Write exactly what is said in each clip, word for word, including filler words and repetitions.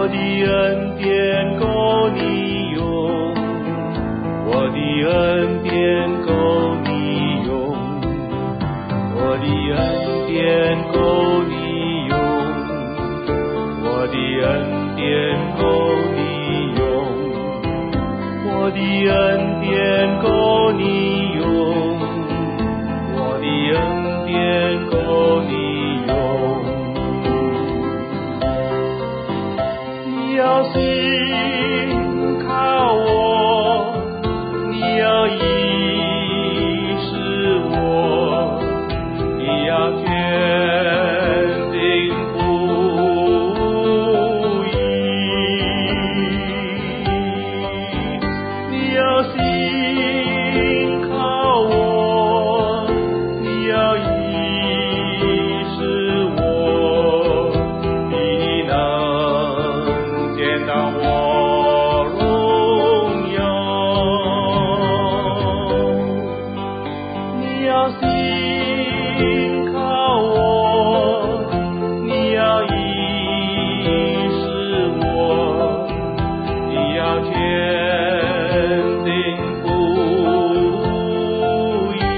我的恩典够你用，我的恩典够你用，我的恩典够你用，我的恩典够你用，我的恩典够你用，我的恩典够你用。你要信靠我，你要依恃我，你要坚定不移。你要信靠我，你要依恃我，你能见到我荣耀。你要信靠我，你要依恃我，你要坚定不移。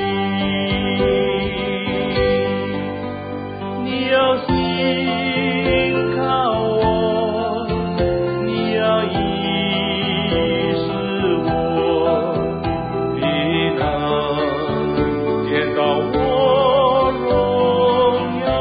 你要信靠我，你要依恃我，你能见到我荣耀。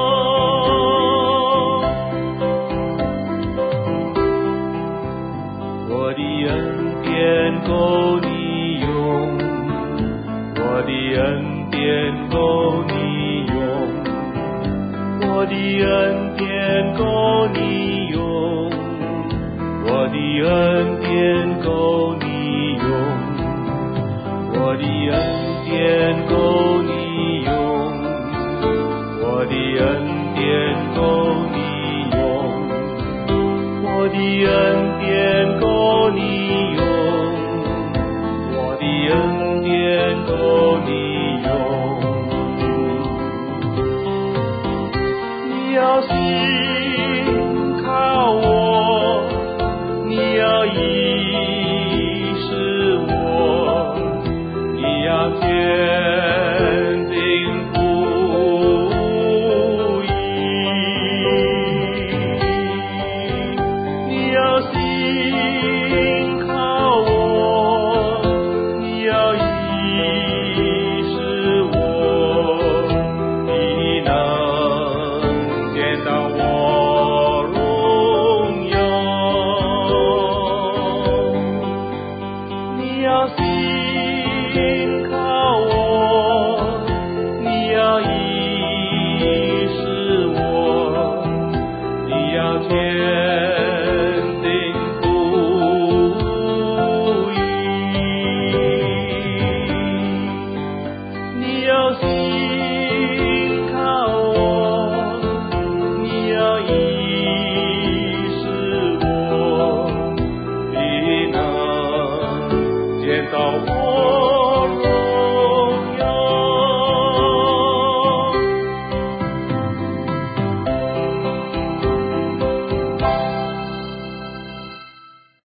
我的恩典够你用，我的恩典够你用，我的恩典够你用，我的恩典够你用，我的恩典够你用，我的恩典够你用，我的恩典够你用，我的恩典够你用。你要信靠我，你要依恃我，你要坚定不移。你要信靠我，你要依恃我，你能见到我荣耀。你要信靠我，你要依恃我，你要坚定不移。你要信靠我，你要依恃我，你能见到我